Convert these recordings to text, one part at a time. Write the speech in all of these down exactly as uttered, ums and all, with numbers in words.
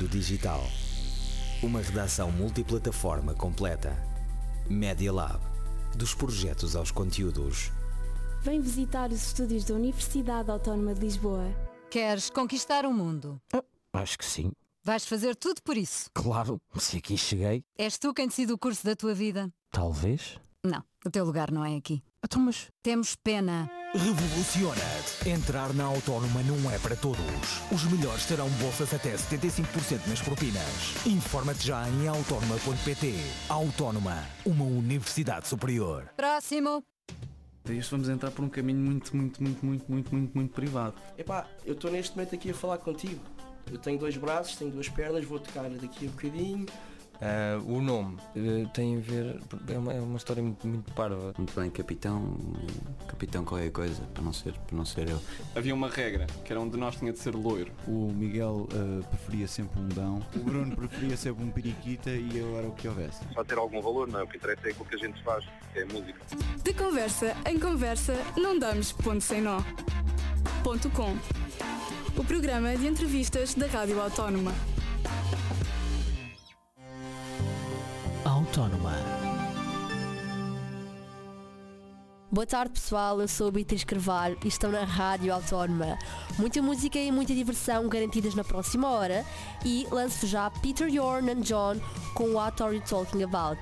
digital. Uma redação multiplataforma completa. Media Lab. Dos projetos aos conteúdos. Vem visitar os estúdios da Universidade Autónoma de Lisboa. Queres conquistar o mundo? Ah, acho que sim. Vais fazer tudo por isso? Claro, se aqui cheguei. És tu quem decide o curso da tua vida? Talvez. Não, o teu lugar não é aqui. Então, mas... Temos pena. Revoluciona-te. Entrar na Autónoma não é para todos. Os melhores terão bolsas até setenta e cinco por cento nas propinas. Informa-te já em autónoma ponto pt. Autónoma, uma universidade superior. Próximo. Isto vamos entrar por um caminho muito, muito, muito, muito, muito, muito, muito privado. Epá, eu estou neste momento aqui a falar contigo. Eu tenho dois braços, tenho duas pernas, vou tocar daqui a um bocadinho. Uh, o nome uh, tem a ver, é uma, é uma história muito, muito parva. Muito bem, capitão, capitão qualquer coisa, para não ser, para não ser eu. Havia uma regra, que era um de nós tinha de ser loiro. O Miguel uh, preferia sempre um Dão, o Bruno preferia sempre um periquita e eu era o que houvesse. Só ter algum valor, não é? O que interessa é aquilo que a gente faz, que é a música. De conversa em conversa, não damos ponto sem nó. Ponto com. O programa de entrevistas da Rádio Autónoma. Autónoma. Boa tarde, pessoal, eu sou a Beatriz Carvalho e estou na Rádio Autónoma. Muita música e muita diversão garantidas na próxima hora e lanço já Peter, Jorn and John com What Are You Talking About?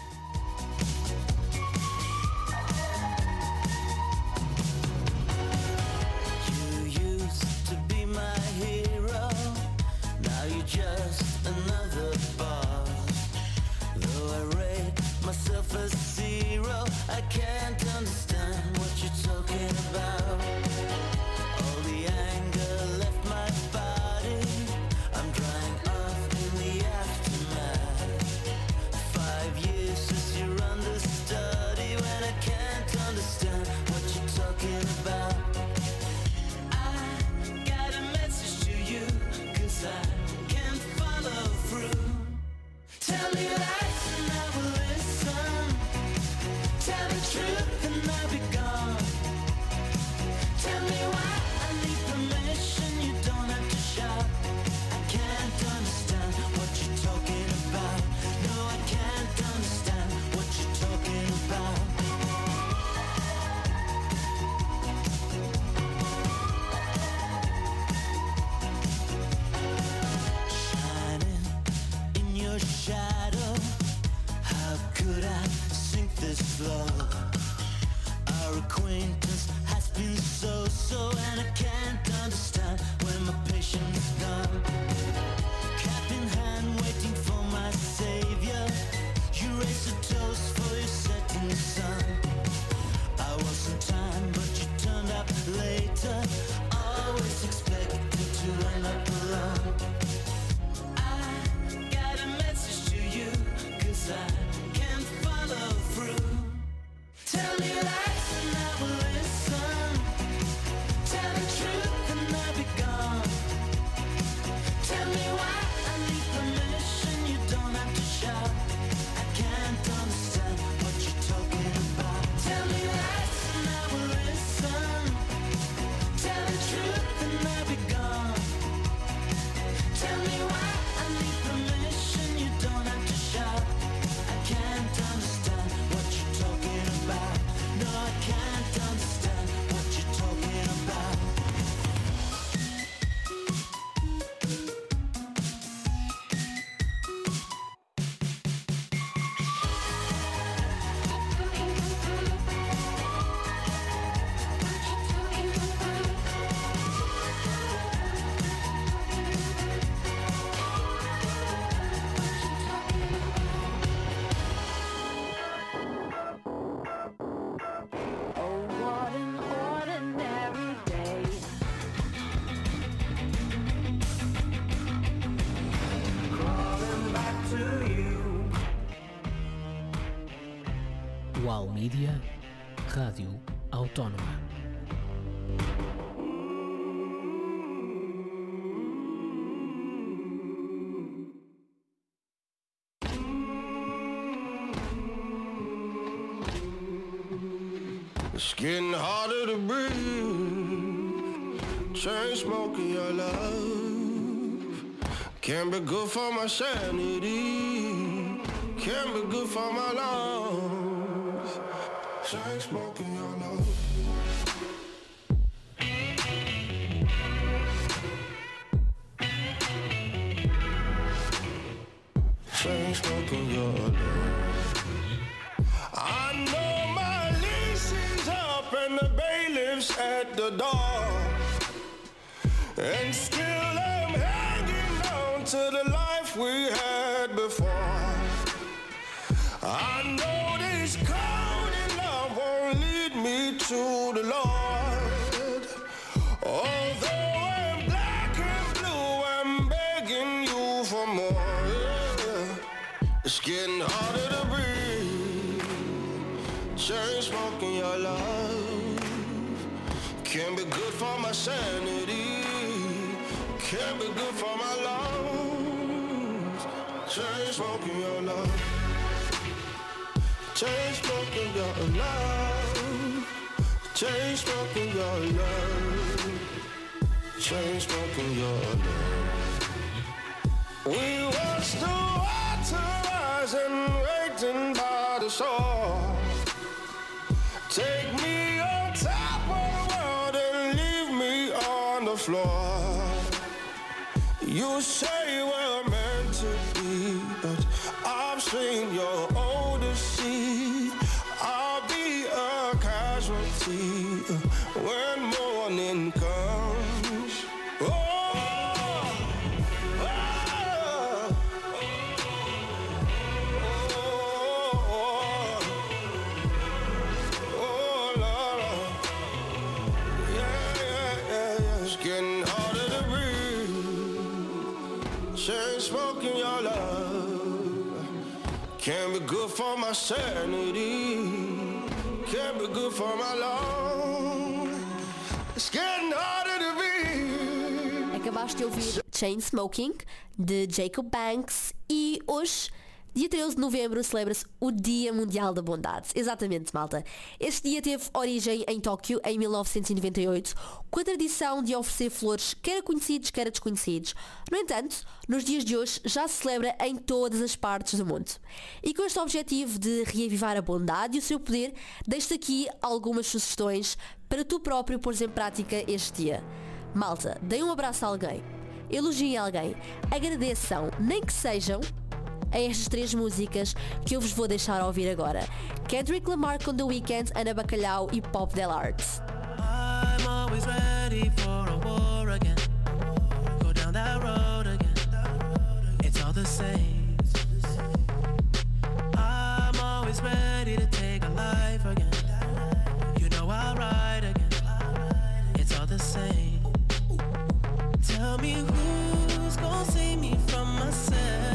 Myself a zero, I can't understand what you're talking about. All the anger left my body, I'm drying off in the aftermath. Five years since you're understudy, when I can't understand what you're talking about. I got a message to you, cause I can't follow through. Tell me lies and I will listen. Tell the truth and I'll be gone. Tell me why I need permission, you don't have to shout. I can't understand what you're talking about. No, I can't understand what you're talking about. Shining in your shadow, how could I sink this low? Our acquaintance has been so-so, and I can't understand when my patience is gone. Cap in hand, waiting for my savior. You raise a toast for your setting sun. I was on time, but you turned up later. Always expected to end up alone. I got a message to you, cause I can't follow through. Tell me lies and I will listen. Tell the truth and I'll be gone. Tell me why I need permission, you don't have to shout. I can't understand what you're talking about. Tell me lies and I will listen. Tell the truth and I'll be gone. Tell me why I need permission, you don't have to shout. I can't understand what you're talking about. No, I can't understand what you're talking about. Oh, what an ordinary day. Crawling back to you. Ual Mídia, Rádio Autónoma. It's getting harder to breathe. Chain smoking your love. Can be good for my sanity, can be good for my lungs. Chain smoking your love. Chain smoking your love. I know my lease is up and the bailiff's at the door, and still I'm hanging on to the life we had before. I know this cold in love won't lead me to the Lord. Although I'm black and blue, I'm begging you for more. Yeah. It's getting harder to breathe. Chain smoking your love can be good for my sanity, can be good for my lungs. Chain smoking your love, chain smoking your love, chain smoking your love, chain smoking your love. We watched the water rise and waiting by the shore. Take me on top of the world and leave me on the floor. You say we're meant to be, but I've seen your older seed. I'll be a casualty when morning comes. Oh, oh, oh, oh, Lord. Yeah, yeah, yeah, yeah. It's getting harder to breathe. Chain smoking your love can be good for my sanity, can be good for my lungs. It's getting harder to breathe. Acabaste de ouvir Chainsmoking, de Jacob Banks, e hoje, dia treze de novembro, celebra-se o Dia Mundial da Bondade. Exatamente, malta. Este dia teve origem em Tóquio, em mil novecentos e noventa e oito, com a tradição de oferecer flores, quer a conhecidos, quer a desconhecidos. No entanto, nos dias de hoje já se celebra em todas as partes do mundo. E com este objetivo de reavivar a bondade e o seu poder, deixo-te aqui algumas sugestões para tu próprio pôres em prática este dia. Malta, deem um abraço a alguém, elogiem alguém, agradeçam, nem que sejam, a estas três músicas que eu vos vou deixar a ouvir agora: Kendrick Lamar com The Weeknd, Ana Bacalhau e Pop Del Arte. I'm always ready for a war again. Go down that road again. It's all the same. I'm always ready to take a life again. You know I'll ride again. It's all the same. Tell me who's gonna save me from myself.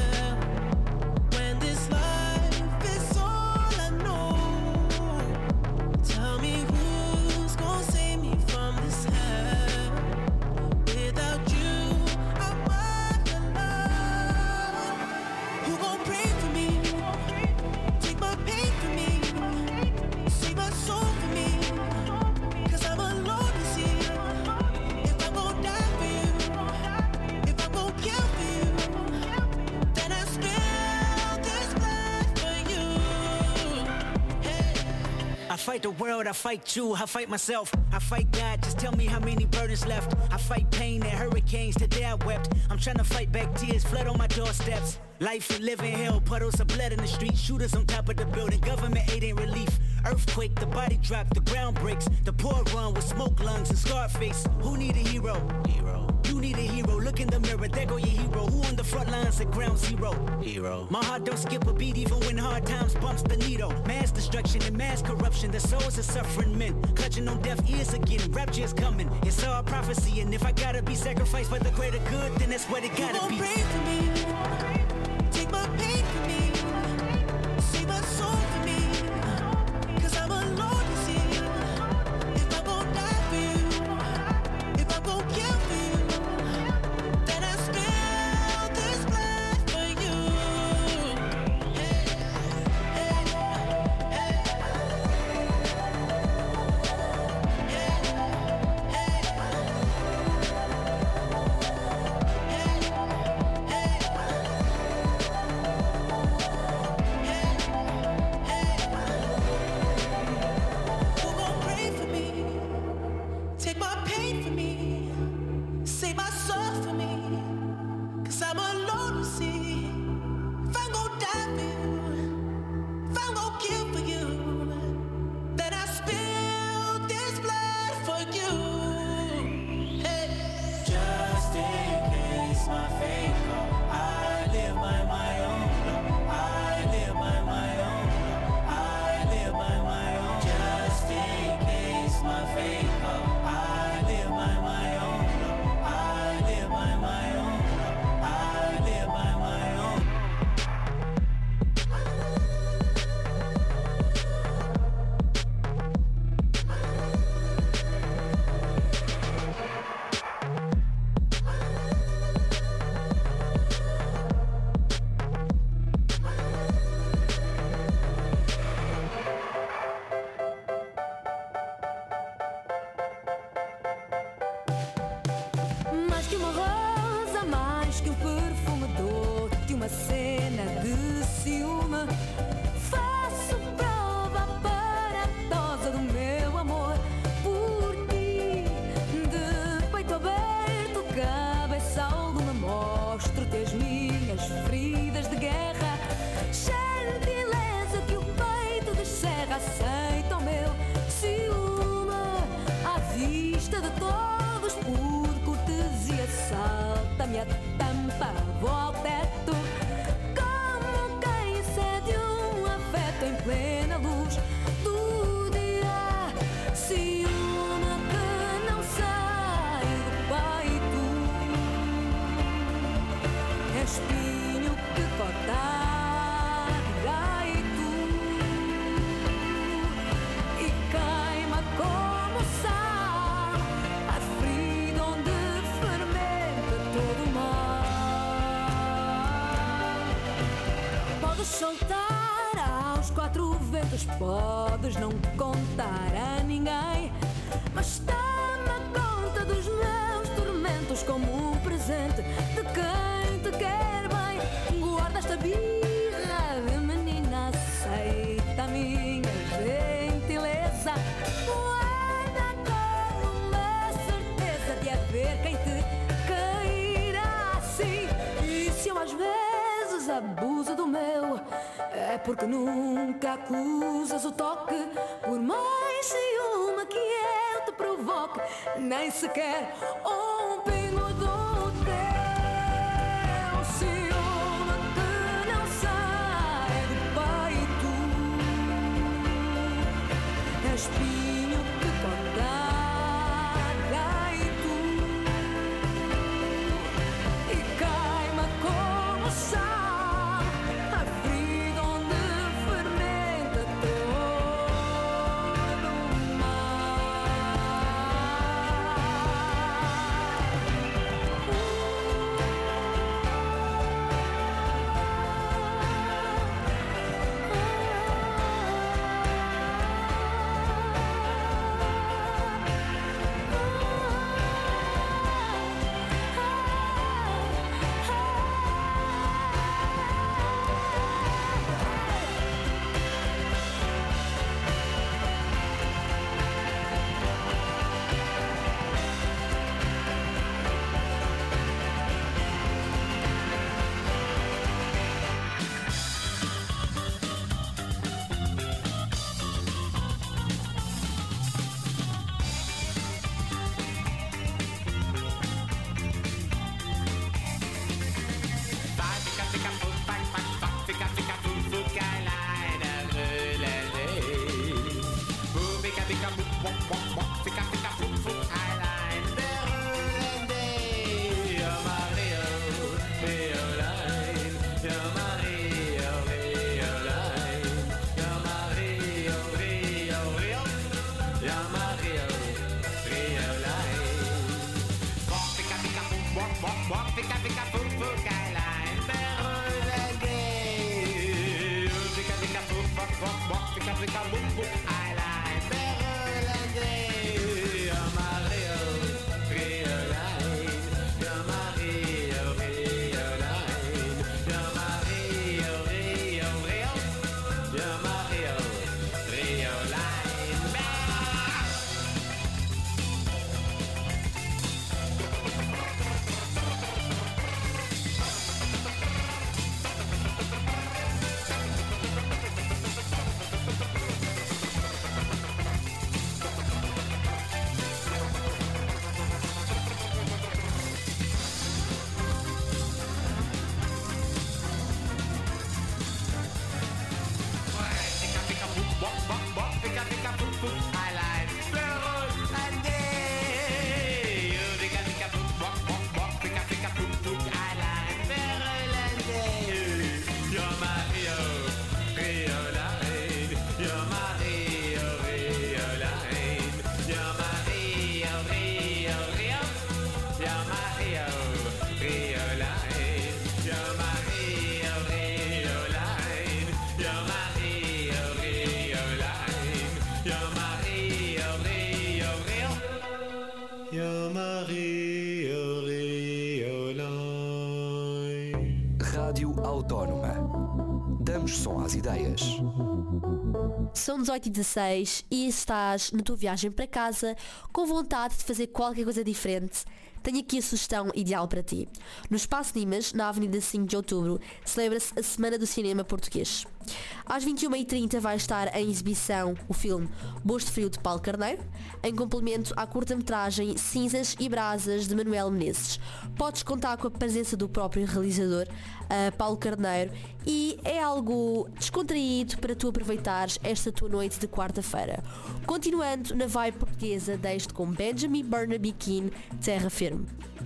I fight the world, I fight you, I fight myself, I fight God, just tell me how many burdens left. I fight pain and hurricanes, today I wept. I'm trying to fight back tears, flood on my doorsteps. Life and living hell, puddles of blood in the street, shooters on top of the building, government aid ain't relief. Earthquake, the body drop, the ground breaks, the poor run with smoke lungs and scar face. Who need a hero? Hero. You need a hero, look in the mirror, there go your hero. Who on the front lines at ground zero? Hero. My heart don't skip a beat even when hard times bumps the needle. Mass destruction and mass corruption, the souls of suffering men, clutching on deaf ears again, rapture is coming. It's all prophecy, and if I gotta be sacrificed for the greater good, then that's what it gotta you be. Pray for me, take my pain for me, save my soul for me, cause I'm alone to see. If I gon' die for you, if I gon' kill for you, then I spill this blood for you. Hey, hey, hey. Hey, hey, hey. uma cena de ciúme. Faço prova aparatosa do meu amor por ti. De peito aberto, cabeça ao lume, mostro-te as minhas feridas de guerra. Gentileza que o peito descerra, aceita o meu ciúme. À vista de todos, por cortesia, salta-me a tampa, vou ao teto. Como quem cede um afeto em plena luz do dia. Ciúme que não sai do peito, é espinho que corta gaito e queima como sal a ferida onde fermenta todo o mal. Podes soltar aos quatro ventos, podes não contar a ninguém, mas dá-me a conta dos meus tormentos como um presente de quem te quer bem. Guarda esta birra de menina, aceita a minha gentileza. Guarda com uma certeza de haver quem te cairá assim. E se eu às vezes abuso do meu, é porque nunca acusas o toque. Por mais ciúme que eu te provoque, nem sequer um pingo do teu ciúme que não sai do peito, é espinho que corta gaito e queima como sal a ferida onde fermenta todo o mal. Rádio Autónoma. Damos som às ideias. São dezoito e dezasseis e estás na tua viagem para casa com vontade de fazer qualquer coisa diferente. Tenho aqui a sugestão ideal para ti. No Espaço Nimas, na Avenida cinco de Outubro, celebra-se a Semana do Cinema Português. Às vinte e uma e trinta vai estar em exibição o filme Bosto Frio de Paulo Carneiro, em complemento à curta-metragem Cinzas e Brasas de Manuel Menezes. Podes contar com a presença do próprio realizador, uh, Paulo Carneiro, e é algo descontraído para tu aproveitares esta tua noite de quarta-feira. Continuando na vibe portuguesa, deixo-te com Benjamin Barnaby Keane, Terra Firme.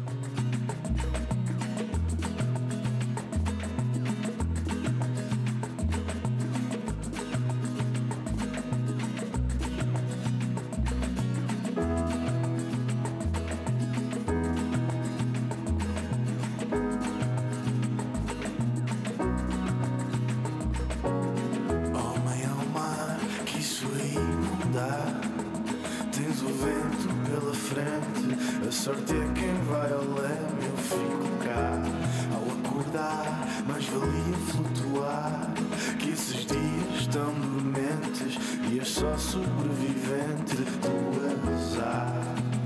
A sorte é quem vai ao leme, eu fico cá. Ao acordar, mais valia flutuar. Que esses dias estão dormentes e és só sobrevivente do azar.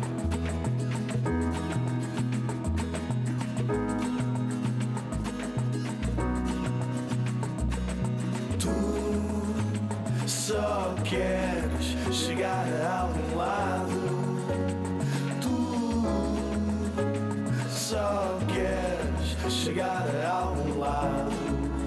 Tu só queres chegar a algum lado. Só queres chegar a algum lado.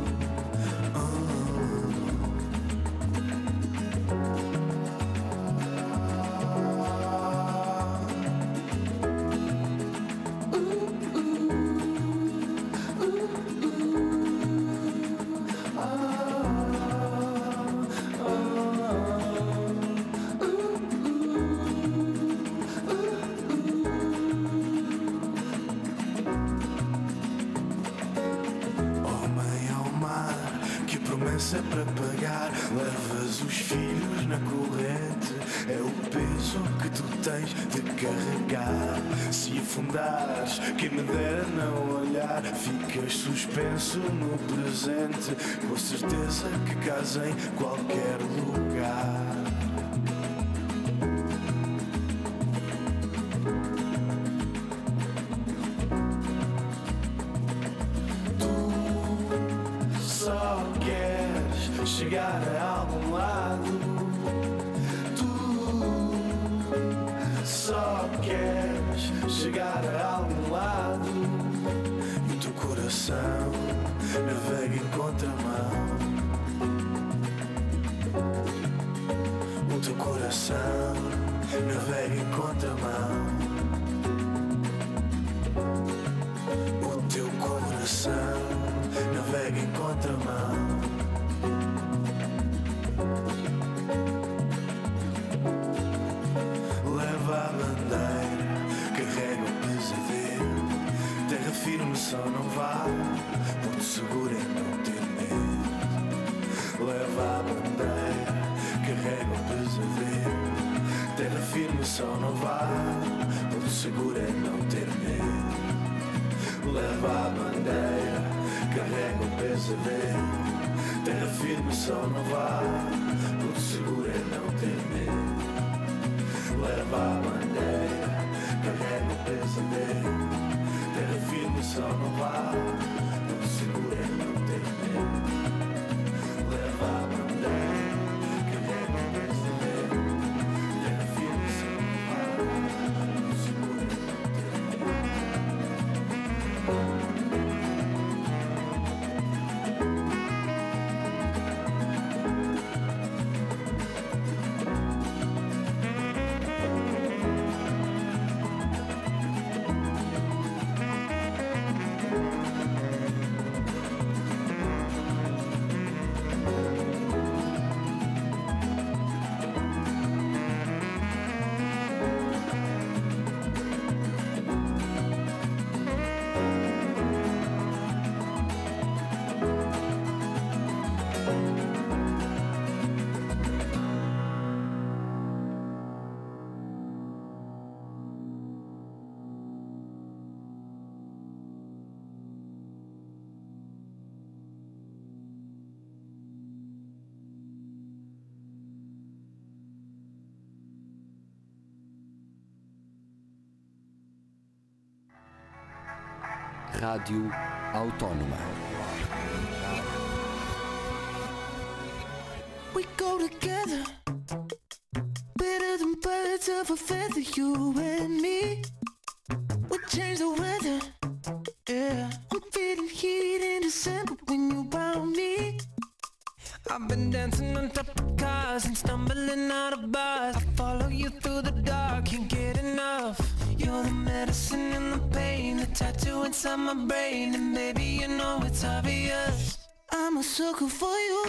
É para pagar, levas os filhos na corrente. É o peso que tu tens de carregar. Se afundares, quem me dera não olhar. Ficas suspenso no presente, com certeza que casa em qualquer lugar. Chegar a algum lado. Tu só queres chegar a algum lado. E o teu coração navega em contramão. O teu coração navega em contramão. O teu coração navega em contramão. A bandeira carrega o pesadelo. Terra firme só não vá, Porto seguro é não ter medo. Leva a bandeira, carrega o pesadelo. Terra firme só não vá, Porto seguro é não ter medo. Leva a bandeira, carrega o pesadelo. Terra firme só não vá, Porto seguro é não ter medo. Leva a bandeira, carrega o pesadelo. Terra firme só não vá, tudo seguro é não ter medo. Leva a bandeira, carrega o pesadelo. Terra firme só não vá, tudo seguro é não ter medo. Rádio Autónoma. We go together, better than birds of a feather, you and me. We change the weather, yeah. I'm feeling heat in December when you found me. I've been dancing on top of cars and stumbling out of bars. I follow you through the dark, can't get enough. You're the medicine and the pain, the tattoo inside my brain, and baby you know it's obvious. I'm a sucker for you.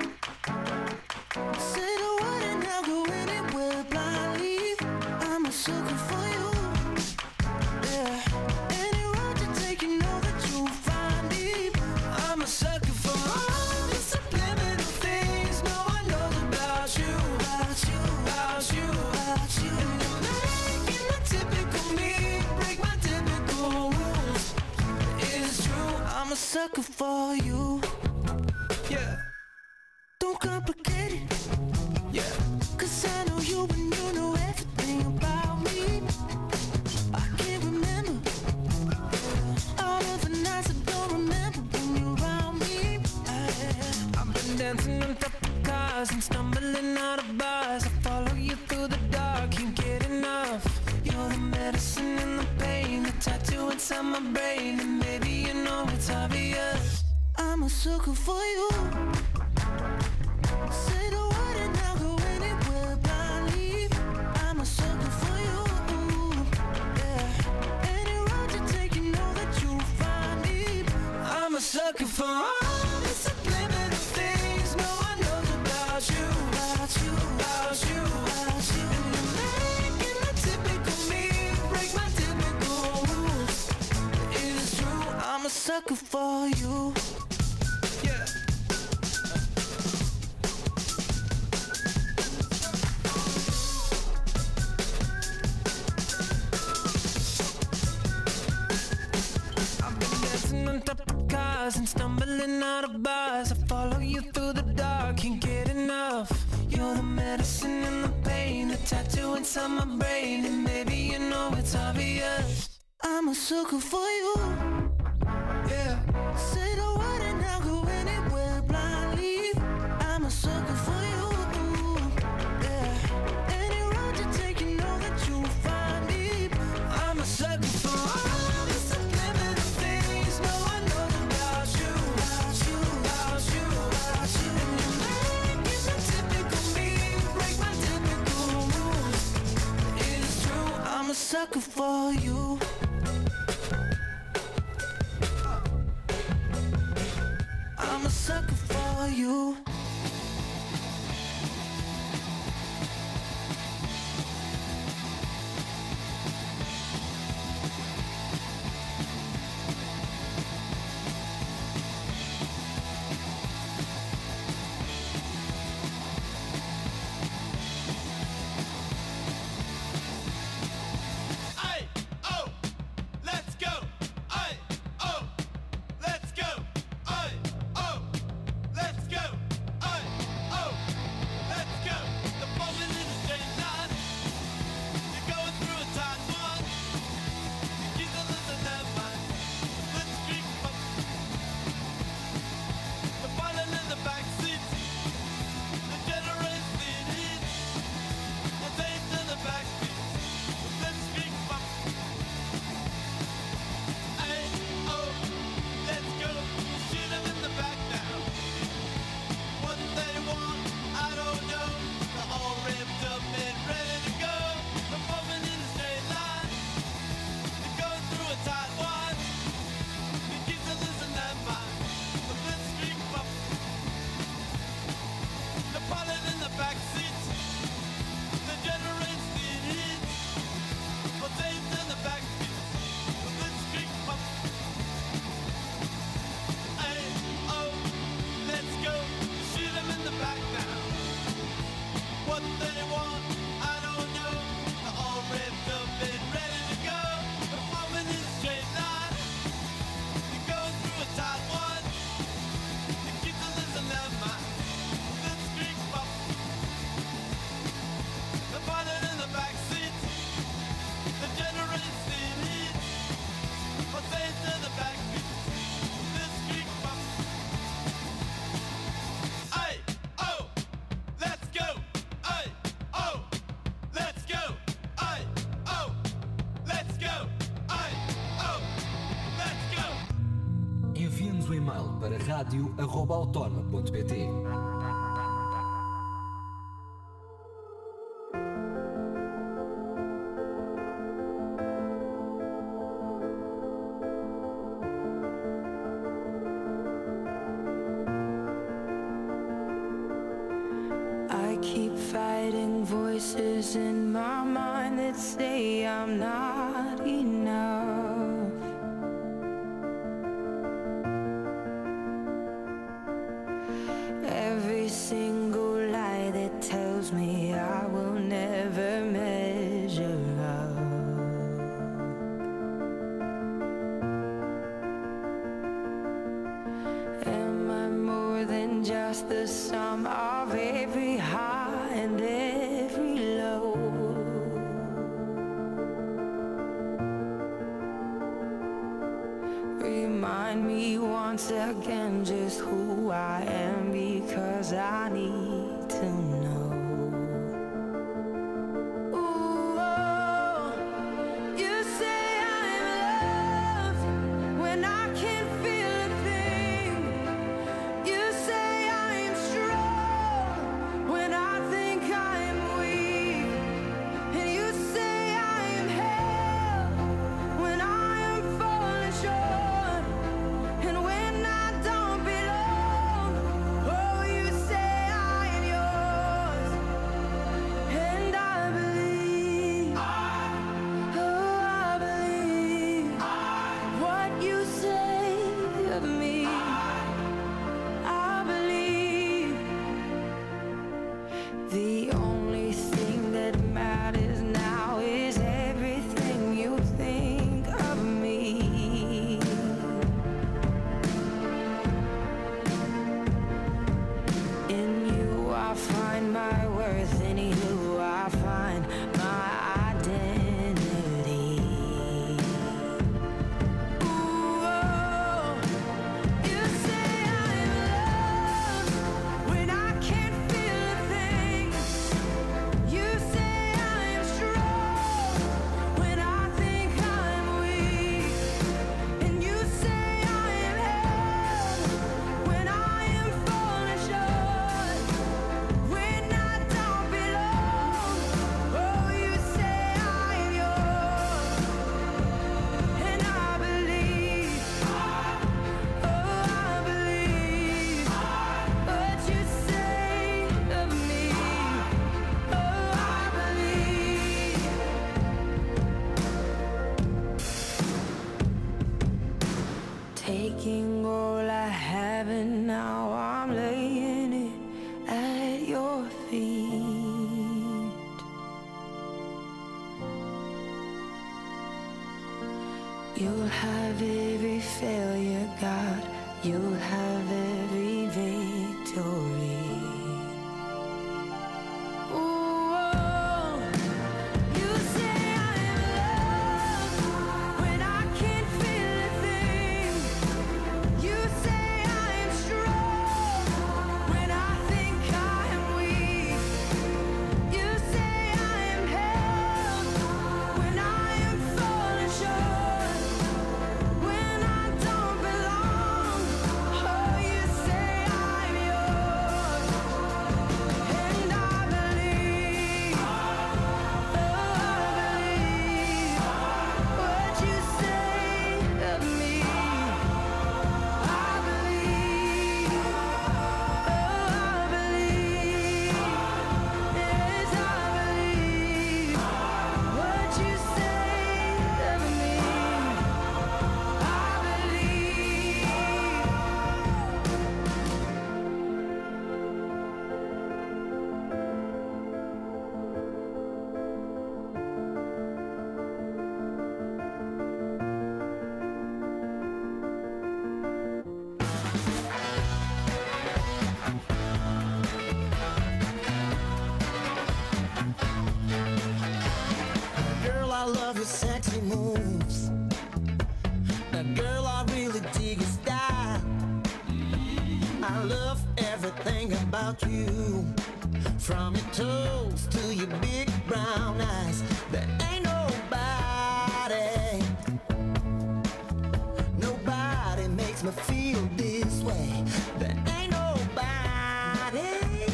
Say the word and I'll go anywhere blindly. I'm a sucker for you. Yeah. Any road you take, you know that you'll find me. I'm a sucker for all the subliminal things no one knows about you, about you, about you, about you. And you're making the typical me break my typical rules. It's true, I'm a sucker for you. Yeah. Don't complicate it. Yeah. Cause I know you and you know everything about me. I can't remember all of the nights I don't remember when you're around me. I, I've been dancing on top of cars and stumbling out of bars. I follow you through the dark, can't get enough. You're the medicine and the pain, the tattoo inside my brain, and maybe you know it's obvious. I'm a sucker for you. Say the word and I'll go anywhere blindly. I'm a sucker for you. Yeah. Any road you take, you know that you'll find me. I'm a sucker for all the subliminal things no one knows about you, about you, about you, about you. And you're making the typical me break my typical rules. It is true, I'm a sucker for you. Yeah. I've been dancing on top of cars and stumbling out of bars. I follow you through the dark, can't get enough. You're the medicine and the pain, the tattoo inside my brain, and maybe you know it's obvious. I'm a sucker for you. Yeah. Say the word and I'll go anywhere blindly. I'm a sucker for you. Yeah. Any road you take, you know that you'll find me. I'm a sucker for all the subliminal things no one knows about you, about you, about you, about you. And you're making the typical me break my typical rules. It is true, I'm a sucker for you. I'm a sucker for you. Aye, oh, let's go. Aye, oh, let's go. Aye, oh, let's go. rádio arroba autónoma ponto pt. I keep fighting voices in my mind that say I'm not enough. Every single lie that tells me I will never measure up. Am I more than just the sum of every high and every low? Remind me once again just who I am, because I need to know. Ooh, oh, you say I'm loved when I can't feel a thing. You say I'm strong when I think I'm weak. And you say I'm held when I am falling short. And when I don't belong, oh, you say I am yours. And I believe, oh, I believe what you say of me. I believe the only thing that matters now is everything you think of me. In you I find my worth, in you I find my identity. Ooh, oh, you say I'm loved when I can't feel a thing. You say I'm strong when I think I'm weak. And you say I am held when I am falling short. When I don't belong, oh, you say I am yours. And I believe, oh, I believe what you say of me. Oh, I believe. Taking all I have and now I'm laying it at your feet. You'll have every failure, God. You'll have every victory. Ooh, oh, you say I'm loved when I can't feel a thing. You say I'm strong when I think I am weak. You say I am held when I am falling short. When I don't belong, oh, you say I'm yours. And I believe, oh, I believe what you say of me. I believe, oh, I believe, yes, I believe what you say of me. I believe. Girl, I love your sexy moves. Now, girl, I really dig your style. I love everything about you, from your toes to your big brown eyes. There ain't nobody, nobody makes me me feel this way. There ain't nobody,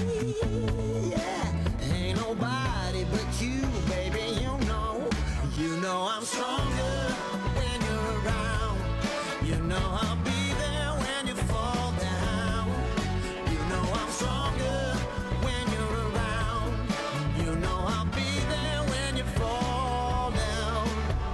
yeah, ain't nobody but you, baby. You know, you know I'm stronger when you're around. You know I'll be there when you fall down. You know I'm stronger when you're around. You know I'll be there when you fall down.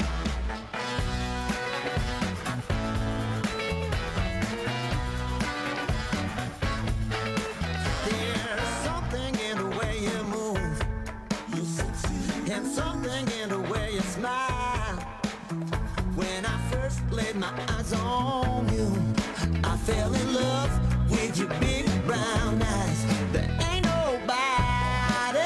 There's something in the way you move, and something in the way you smile. When I first laid my eyes on you, I fell in love with your big brown eyes. There ain't nobody,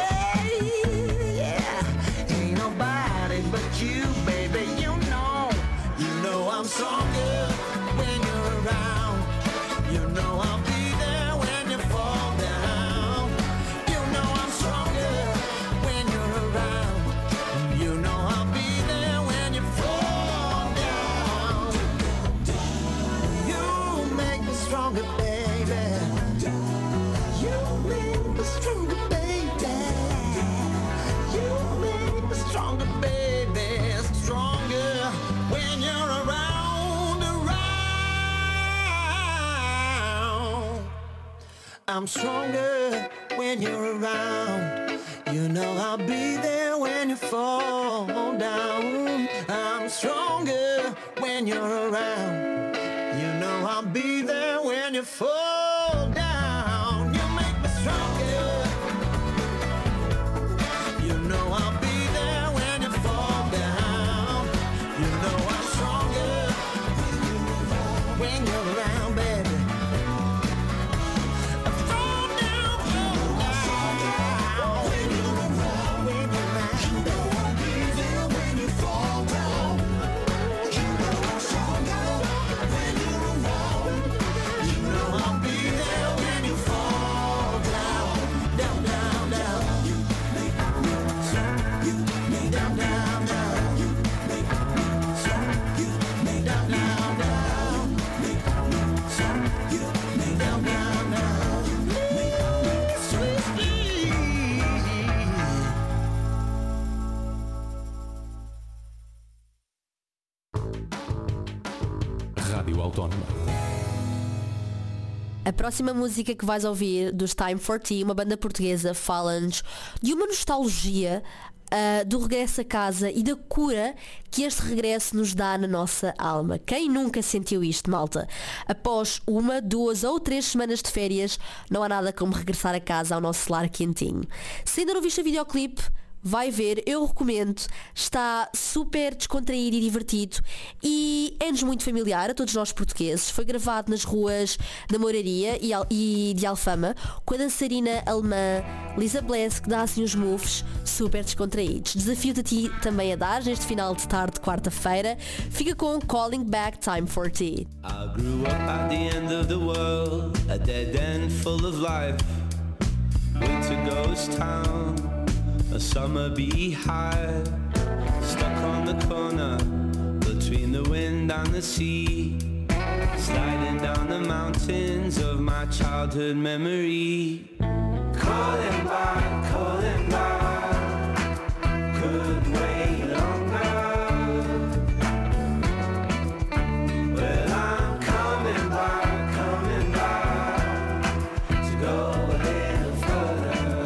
yeah, ain't nobody but you, baby. You know, you know I'm stronger when you're around. You know I'll be there when you fall down. You know I'm stronger when you're around. You know I'll be there when you fall down. You make me stronger, baby. You make me stronger, baby. You make me stronger, baby. Stronger when you're around, around. I'm stronger when you're around. You know I'll be there when you fall down. I'm stronger when you're around. You know I'll be there when you fall down. You make me stronger. You know I'll be there when you fall down. You know I'm stronger when you're around, baby. Fall down, fall down. When you're around, when you're around, baby. I'll be there when you fall down. You know I'm stronger when you're around. You know I'll be there when you fall down. Down, down, down. You make me strong. You make down, down, down. You make me strong. You make down, down, down. Make me strong. You make down, down, down. You make me sweet, sweet. Rádio Autónoma. A próxima música que vais ouvir dos Time for Tea, uma banda portuguesa, fala-nos de uma nostalgia uh, do regresso a casa e da cura que este regresso nos dá na nossa alma. Quem nunca sentiu isto, malta? Após uma, duas ou três semanas de férias, não há nada como regressar a casa ao nosso lar quentinho. Se ainda não viste o videoclipe, vai ver, eu recomendo, está super descontraído e divertido e é-nos muito familiar a todos nós portugueses. Foi gravado nas ruas da Moraria e, Al- e de Alfama com a dançarina alemã Lisa Bless, que dá assim uns moves super descontraídos. Desafio-te a ti também a dar neste final de tarde de quarta-feira. Fica com Calling Back Time for Tea. I grew up at the end of the world, a dead end full of life. Winter ghost town, a summer beehive, stuck on the corner between the wind and the sea, sliding down the mountains of my childhood memory. Calling back, calling back, could wait longer. Well, I'm coming back, coming back to go a little further.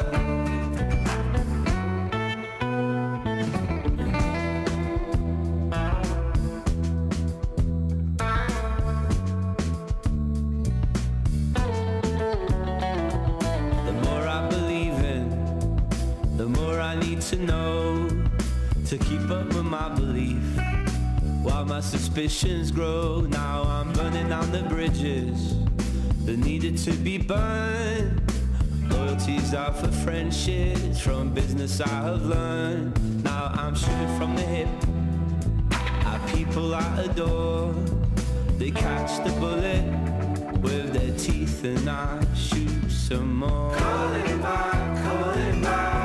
To know, to keep up with my belief, while my suspicions grow. Now I'm burning down the bridges that needed to be burned. Loyalties are for friendships, from business I have learned. Now I'm shooting from the hip at people I adore. They catch the bullet with their teeth and I shoot some more. Calling back, calling back.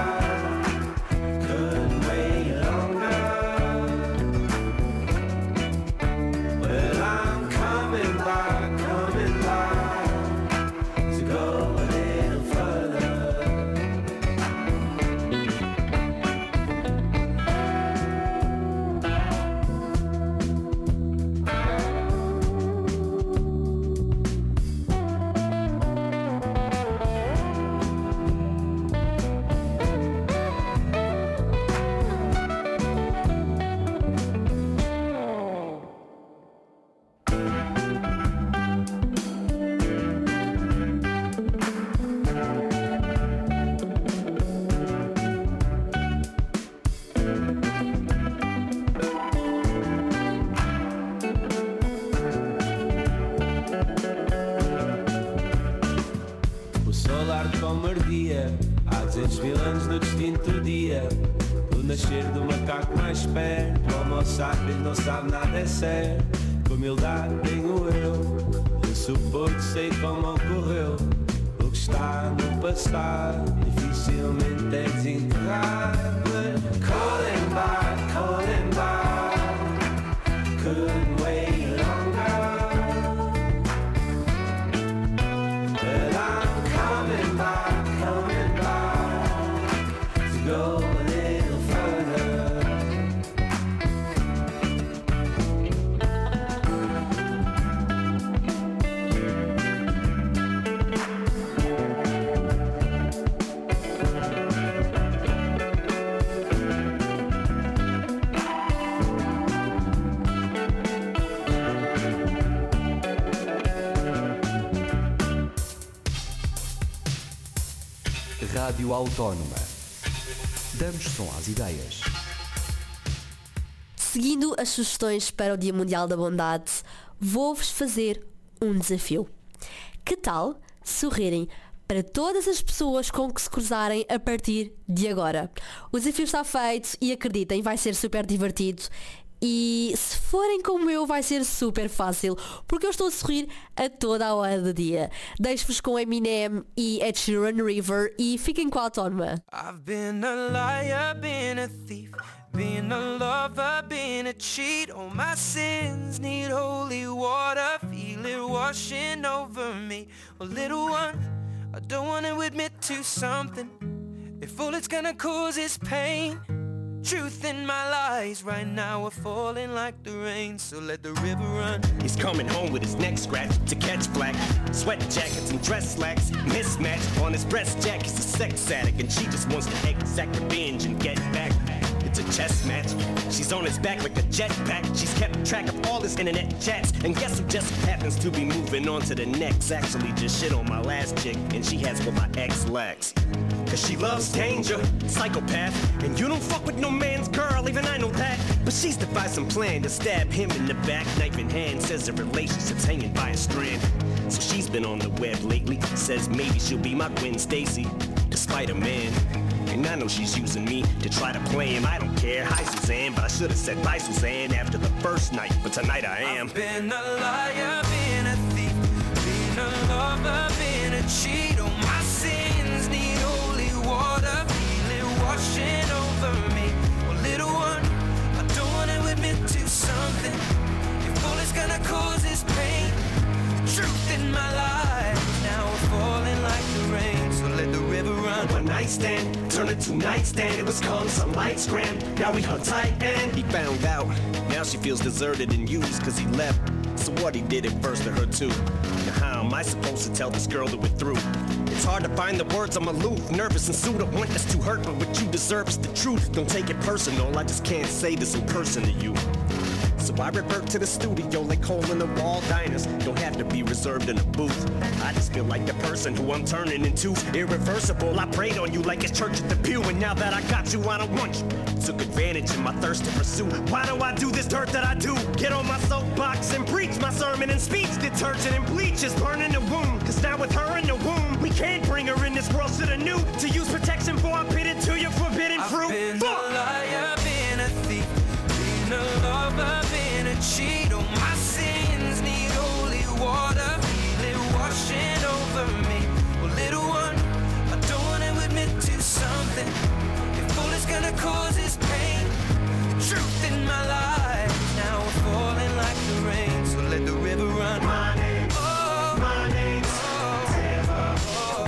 Back morte como ardia. Há duzentos mil anos no distinto dia do nascer do macaco mais esperto. O homo sapiens não sabe nada, é certo. Com humildade tenho eu de supor que sei como ocorreu. O que está no passado dificilmente é desenterrado. But calling back, calling back, couldn't wait longer. But I'm coming back, coming back to go a little further. Rádio Autónoma. Damos som às ideias. Seguindo as sugestões para o Dia Mundial da Bondade, vou-vos fazer um desafio. Que tal sorrirem para todas as pessoas com que se cruzarem a partir de agora? O desafio está feito e acreditem, vai ser super divertido. E se forem como eu, vai ser super fácil, porque eu estou a sorrir a toda a hora do dia. Deixo-vos com Eminem e Ed Sheeran, River, e fiquem com a Autónoma. I've been a liar, been a thief, been a lover, been a cheat. All my sins need holy water, feel it washing over me. Well, little one, I don't want to admit to something. If all it's gonna cause is pain, truth in my lies right now are falling like the rain, so let the river run. He's coming home with his neck scratched to catch black sweat jackets and dress slacks mismatched on his breast jack. He's a sex addict and she just wants to exact revenge and get back. It's a chess match. She's on his back like a jetpack. She's kept track of all his internet chats, and guess who just happens to be moving on to the next? Actually just shit on my last chick, and she has what my ex lacks. Cause she loves danger, psychopath, and you don't fuck with no man's girl, even I know that. But she's devised some plan to stab him in the back, knife in hand, says the relationship's hanging by a strand. So she's been on the web lately, says maybe she'll be my Gwen Stacy, despite a man. And I know she's using me to try to play him, I don't care. Hi Suzanne, but I should have said bye Suzanne after the first night, but tonight I am. I've been a liar, been a thief, been a lover, been a cheat. All my sins need holy water, feel it washing over me. Well, little one, I don't want to admit to something. If all it's gonna cause is pain, truth in my life now we're falling like the rain, so let the river run. One night stand, turn it to nightstand. It was calm, some lights grand. Now we hung tight and he found out. Now she feels deserted and used cause he left. So what, he did it first to her too. Now how am I supposed to tell this girl that we're through? It's hard to find the words, I'm aloof, nervous and sued. I want this to hurt, but what you deserve is the truth. Don't take it personal, I just can't say this in person to you. So I revert to the studio like hole in the wall diners. Don't have to be reserved in a booth. I just feel like the person who I'm turning into irreversible. I prayed on you like it's church at the pew, and now that I got you, I don't want you. Took advantage of my thirst to pursue. Why do I do this dirt that I do? Get on my soapbox and preach my sermon and speech. Detergent and bleach is burning the womb. Cause now with her in the womb, we can't bring her in this world. Shoulda knew to use protection before I bid it to your forbidden fruit. I've been Fuck! a liar, been a thief, been a lover, been a cheat. All my sins need holy water, feel it washing over me. Well, little one, I don't want to admit to something. If all it's gonna cause is pain, truth in my life now we're falling like the rain, so let the river run. My name, oh, my name's oh, River.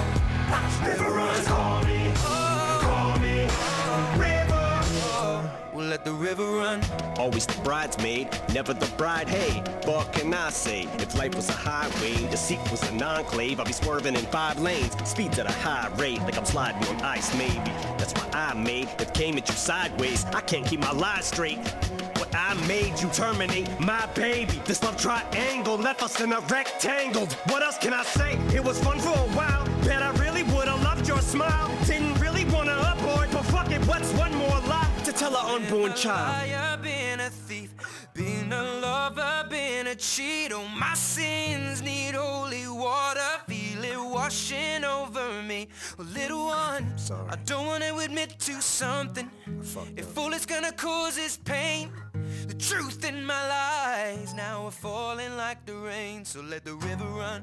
oh, River runs, call me, oh, call me, oh, River. oh, we'll let the river run. Always the bridesmaid, never the bride. Hey, what can I say? If life was a highway, the seat was an enclave, I'd be swerving in five lanes, speeds at a high rate, like I'm sliding on ice maybe. That's why I made it came at you sideways. I can't keep my lies straight. What I made you terminate my baby. This love triangle left us in a rectangle. What else can I say? It was fun for a while. Bet I really would've loved your smile. Didn't really wanna abort, but fuck it, what's one more lie to tell an unborn child? Liar, been a thief, been a lover, been a cheat. All my sins need holy water, feel it washing over me. me. Well, little one, I don't wanna admit to something. If all it's gonna cause is pain, the truth in my lies now are falling like the rain. So let the river run.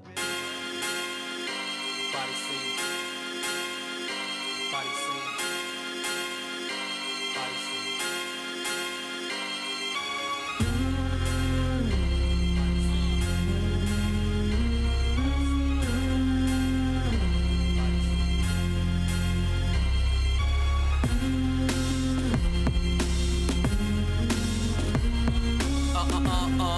Body scene. Body scene. Body scene. Uh, uh, uh, uh.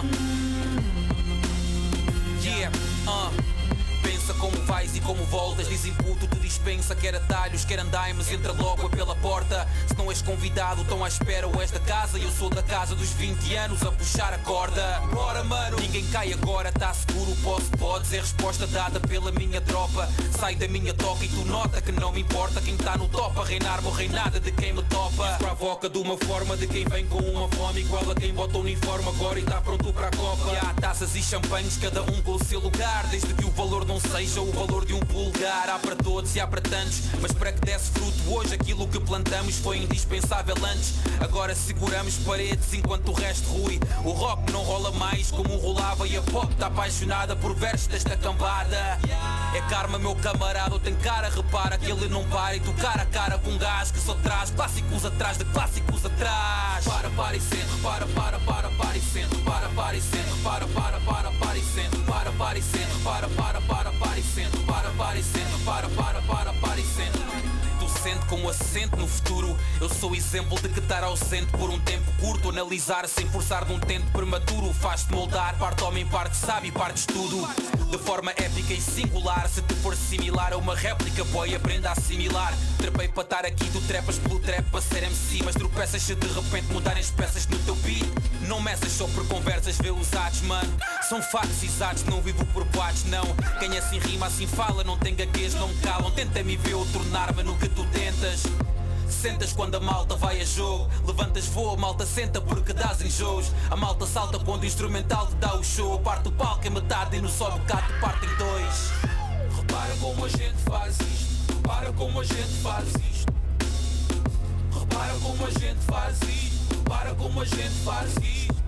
Yeah, uh. Pensa como vais e como voltas. Dizem puto, tu dispensa. Quer atalhos, quer andaimes, entra logo é pela porta. Se não és convidado, tão à espera ou és da casa. Eu sou da casa dos vinte anos a puxar a corda. Bora, mano, ninguém cai agora, tá seguro. Posso, podes, é resposta dada pela minha tropa. Sai da minha toca e tu nota que não me importa quem tá no top a reinar, morrer nada de quem me topa. Isso provoca de uma forma de quem vem com uma fome igual a quem bota o uniforme agora e tá pronto para a copa. E há taças e champanhes, cada um com o seu lugar, desde que o valor não seja o valor de um pulgar. Há para todos e há para tantos, mas para que desse fruto hoje aquilo que plantamos foi indispensável antes. Agora seguramos paredes enquanto o resto rui. O rock não rola mais como rolava e a pop tá apaixonada por versos desta cambada. É karma, meu camarada, ou tem cara, repara que ele não para e tu cara a cara com um gajo que só traz clássicos atrás de clássicos atrás. Para, para e sente, repara, para, para, para e sente, para, para e sente, repara, para, para, para e sente, para, para e sente, repara, para, para, para e sente, para, para e sente, para, para, para, para e sente. Tu sente com acento no futuro. Eu sou exemplo de que estar ausente por um tempo curto. Analisar sem forçar de um tempo prematuro faz-te moldar, parte homem, parte sábio, parte estudo. De forma épica e singular. Se te for similar a uma réplica, boy, aprenda a assimilar. Trepei para estar aqui, tu trepas pelo trap para ser M C. Mas tropeças se de repente mudarem as peças no teu beat. Não meças só por conversas, vê os atos, mano. São factos exatos, não vivo por boatos, não. Quem assim rima, assim fala, não tem gaguez, não me calam. Tenta-me ver ou tornar-me no que tu tentas. Sentas quando a malta vai a jogo. Levantas voo, a malta senta porque dás enjoos. A malta salta quando o instrumental te dá o show. Parte o palco em metade e no só bocado parte em dois. Repara como a gente faz isto. Repara como a gente faz isto. Repara como a gente faz isto. Repara como a gente faz isto.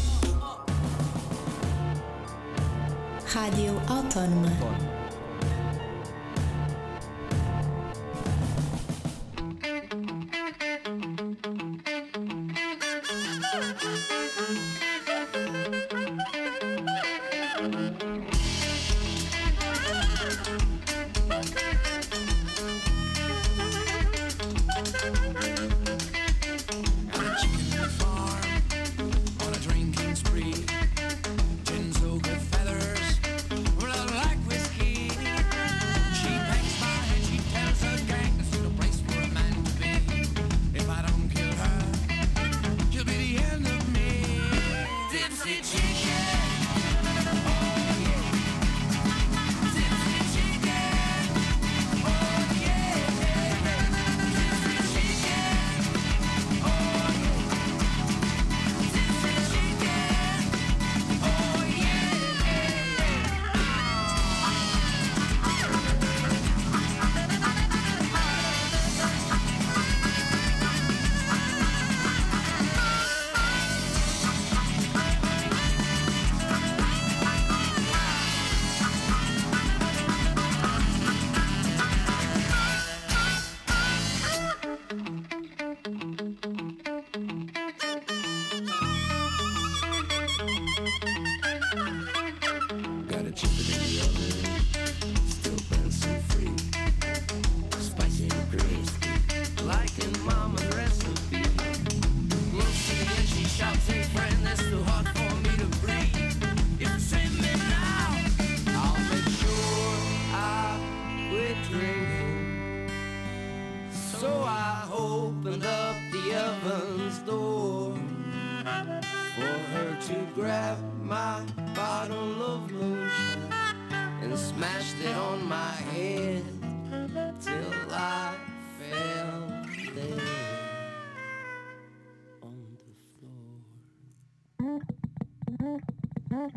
Rádio Autónoma.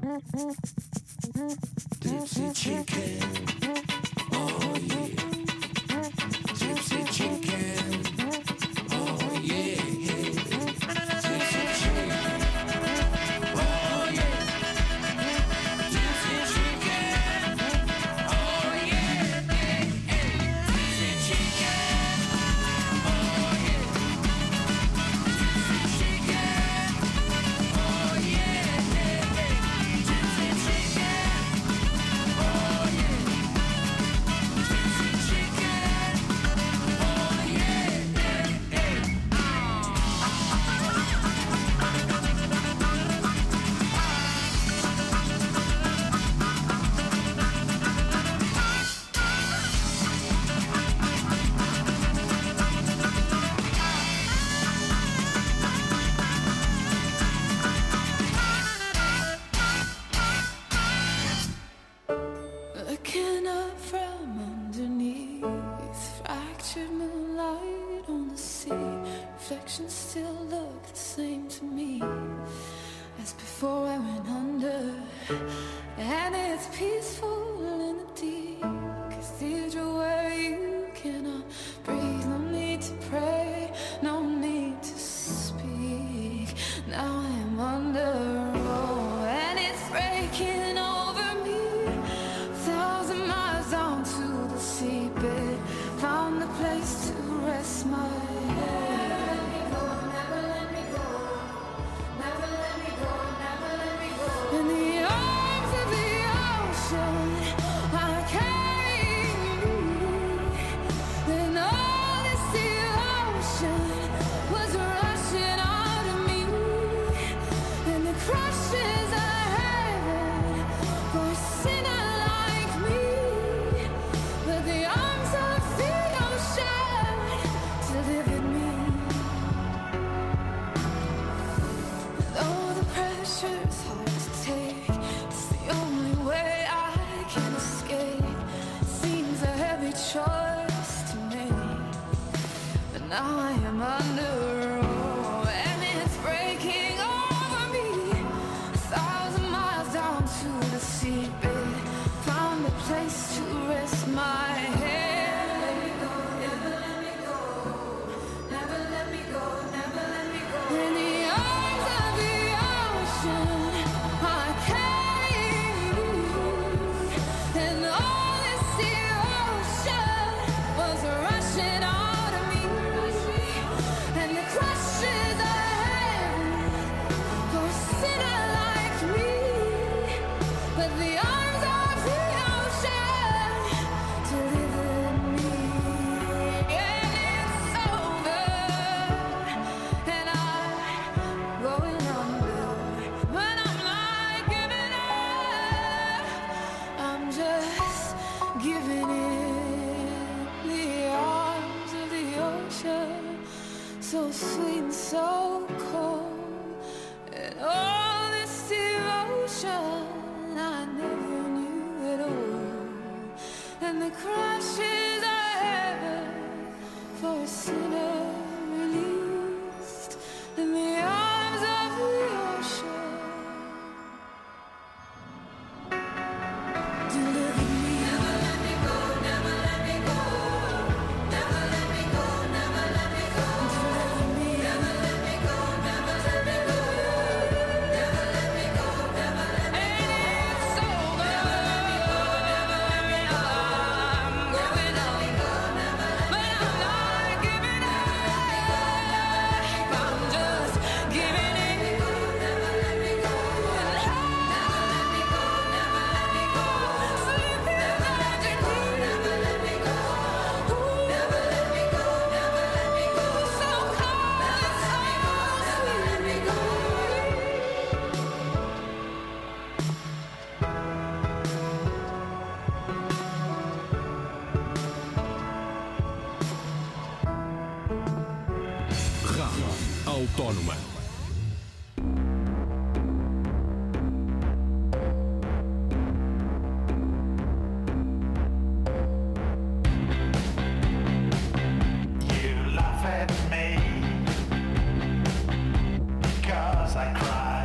Dipsy chicken, oh yeah. up from underneath. Fractured moonlight on the sea. Reflections still look the same to me as before I went under. And it's peaceful in the deep cathedral where you cannot breathe. No need to pray, no need to speak. Now I am under, oh, and it's breaking over me. Thousand miles down to the seabed, found a place to rest my head. Never let me go, never let me go, never let me go, never let me go. In the arms of the ocean, I carry you. And all this devotion was rushing out of me. And the crushes of heaven for a sinner like me. But the arms of the ocean delivered me. Though the pressure's hard to take, it's the only way I can escape. Seems a heavy choice to make, but now I am under, oh, and it's breaking over me. A thousand miles down to the seabed, found a place to rest my head. Never let me go, never let me go, never let me go. In the arms of the ocean, I carry you. And all this devotion was rushing out of me. And the crushes of heaven for a sinner like me. But the arms of the ocean delivered me. And it's over, and I'm going under. But I'm not giving up, I'm just giving in. The arms of the ocean, so sweet and so cold. And all this devotion I never knew at all. And the crashes of heaven for a sinner released in the arms of the ocean delivered me. Never let me go, never let me go, never let me go, never let me go, delivered me. Never let me go, never let me go, never let me go, never let me go. And it's over. Never let me go, never let me go. I'm going on, but I'm not giving up. I'm just giving in. Never let me go, never let me go, never let me go. Sleeping magically. Never let me go, never let me go, never let me go. So calm and so sweet. Never let me go. Rádio Autónoma. You laugh at me because I cry.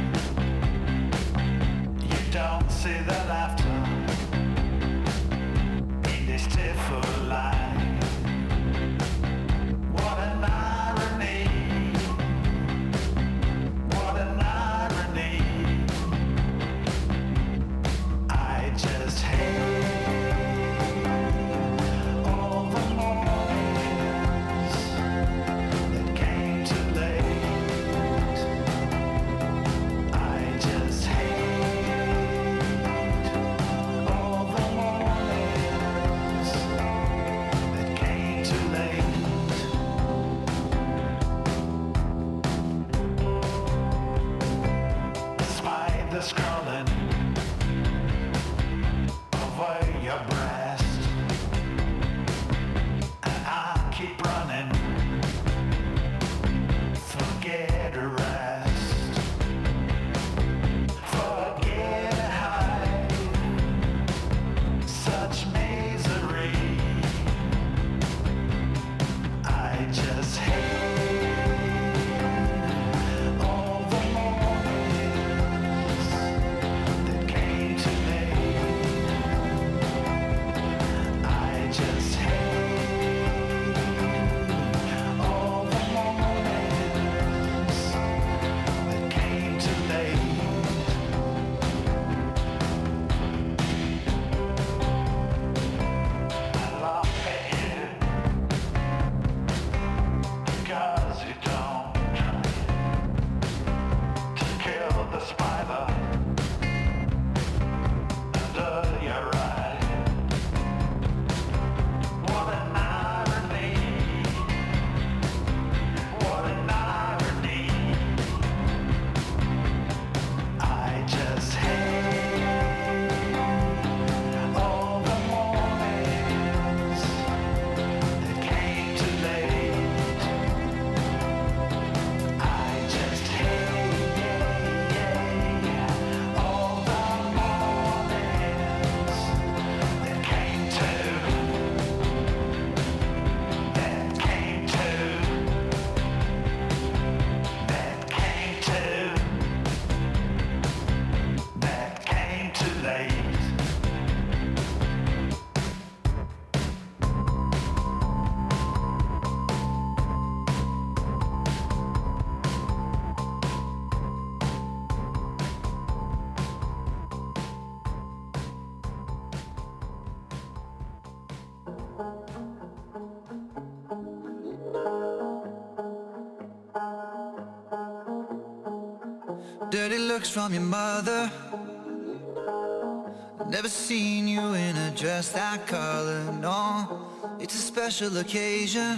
You don't see the laughter in this tearful life. What an irony looks from your mother. Never seen you in a dress that color, no. It's a special occasion.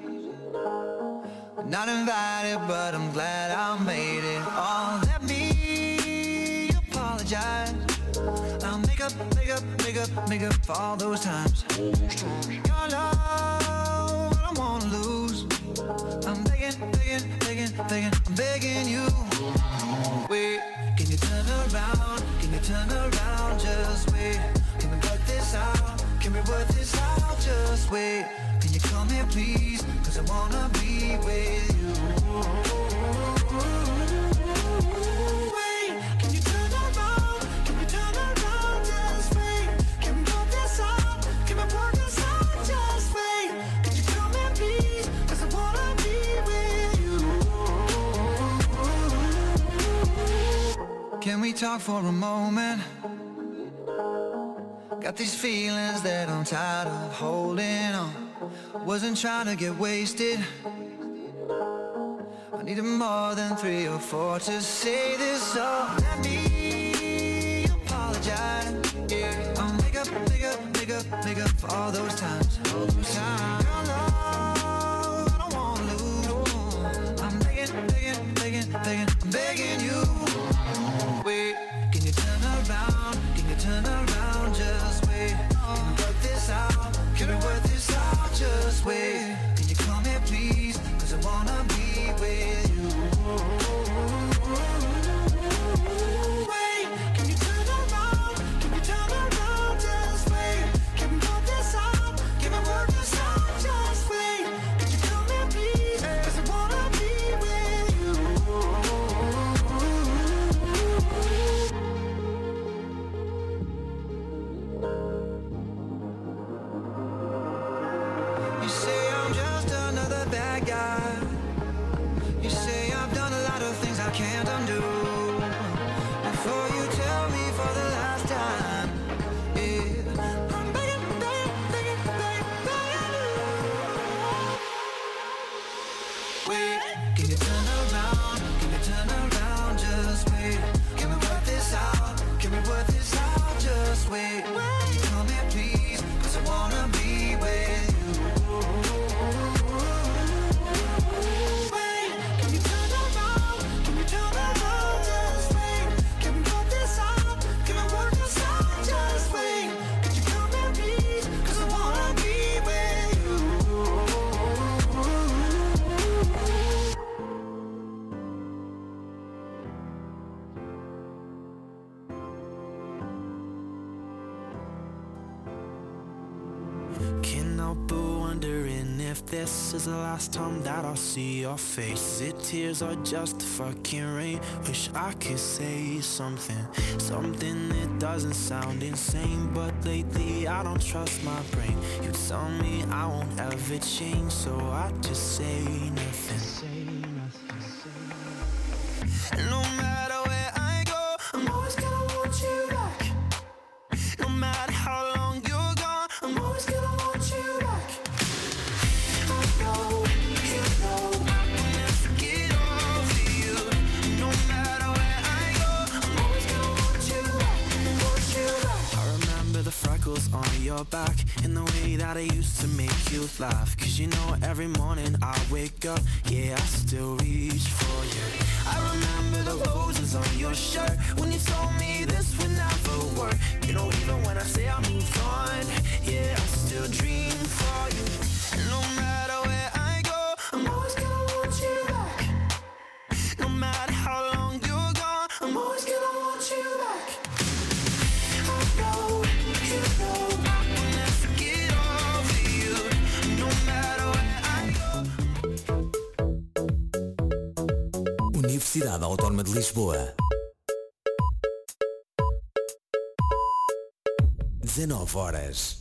Not invited, but I'm glad I made it. Oh, let me apologize. I'll make up, make up, make up, make up for all those times. Your love, I don't wanna lose. I'm begging, begging, begging, begging, I'm begging you. Wait, can you turn around? Can you turn around? Just wait. Can we work this out? Can we work this out? Just wait. Can you come here, please? Cause I wanna be with you. Wait, can you turn around? Can you turn around? Just wait. Can we work this out? Can we work this out? Just wait. Can you come here, please? Cause I wanna be with you. Can we talk for a moment? Got these feelings that I'm tired of holding on. Wasn't trying to get wasted. I needed more than three or four to say this, so let me apologize. Yeah, I'll make up, make up, make up, make up for all those times. Those times. Your love, I don't wanna lose. I'm begging, begging, begging, begging, I'm begging you. Wait, can you turn around? Can you turn around? Just wait. Can we work this out? Can we work this out? Just wait. Can you come here, please? Cause I wanna be with you. Wait, can you turn around? Can you turn around? Just wait. Can we work this out? Can we work this out? Just wait. Can you come here, please? Cause I wanna be with you. You say I'm just another bad guy. You say I've done a lot of things I can't undo. Before you tell me for the last time, yeah, I'm begging, begging, begging, begging, begging you. Wait, can you turn around? Can you turn around? Just wait. Can we work this out? Can we work this out? Just wait. Can you come here, please? Cause I wanna be with you. Wait, can you turn around? Can you turn around? Just wait. Can we work this out? Can we work this out? Just wait. Could you come here, please? Cause I wanna be with you. Can't help but wondering if this is the last time that I'll see your face. Is it tears or just fucking rain? Wish I could say something, something that doesn't sound insane. But lately I don't trust my brain. You tell me I won't ever change, so I just say nothing. No matter where I go, I'm always gonna want you back. No matter how long you're gone, I'm always gonna want you back. I know, you know, I will never get over you. No matter where I go, I'm always gonna want you back, want you back. I remember the freckles on your back and the way that I used to make you laugh. Cause you know every morning I wake up, yeah, I still reach for you. I remember the roses on your shirt when you told me this would never work. You know, even when I say I moved on, yeah, I still dream for you. And no matter where I go, I'm always gonna want you back. No matter how long you're gone, I'm always gonna want you back. I know, you know, I will never get over you. No matter where I go. Universidade Autónoma de Lisboa. dezanove horas.